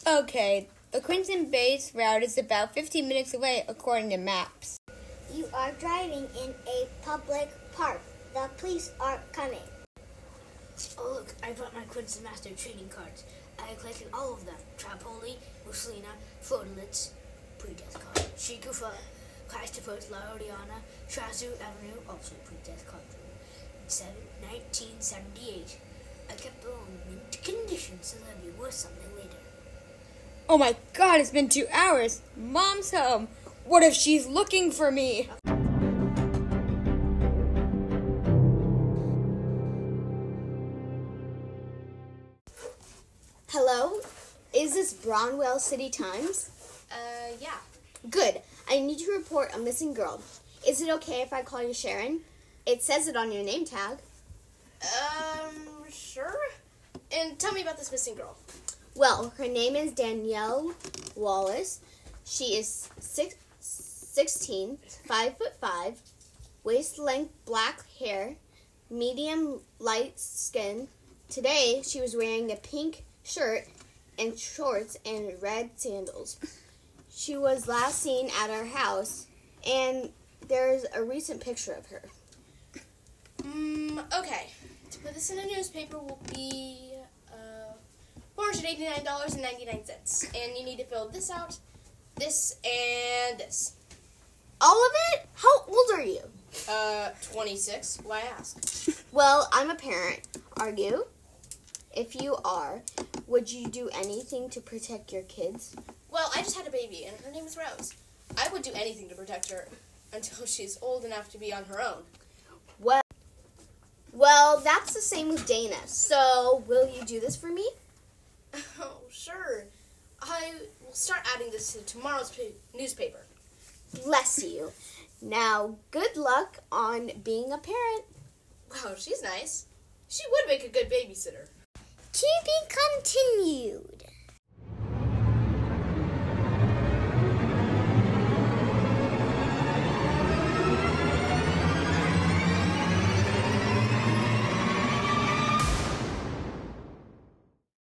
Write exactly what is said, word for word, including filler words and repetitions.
Okay, the Quinton Base route is about fifteen minutes away according to maps. You are driving in a public park. The police are coming. Oh look, I brought my Quinton Master trading cards. I have collected all of them. Trapoli, Mussolina, Flodolitz, pre-death card. Shikufa, Christopher's La Oriana, Trazu Avenue, also pre-death card. nineteen seventy-eight. I kept them in mint condition so they'll be worth something later. Oh my god, it's been two hours. Mom's home. What if she's looking for me? Hello? Is this Bronwell City Times? Uh, yeah. Good. I need to report a missing girl. Is it okay if I call you Sharon? It says it on your name tag. Um, sure. And tell me about this missing girl. Well, her name is Danielle Wallace. She is six, sixteen, five foot five, waist length black hair, medium light skin. Today, she was wearing a pink shirt and shorts and red sandals. She was last seen at our house, and there's a recent picture of her. Mm, okay. To put this in a newspaper will be uh, four hundred eighty-nine dollars and ninety-nine cents. And you need to fill this out, this, and this. All of it? How old are you? Uh, twenty-six. Why ask? Well, I'm a parent. Are you? If you are, would you do anything to protect your kids? Well, I just had a baby, and her name is Rose. I would do anything to protect her until she's old enough to be on her own. Well, well, that's the same with Dana. So, will you do this for me? Oh, sure. I will start adding this to tomorrow's pa- newspaper. Bless you. Now, good luck on being a parent. Wow, she's nice. She would make a good babysitter. To be continued.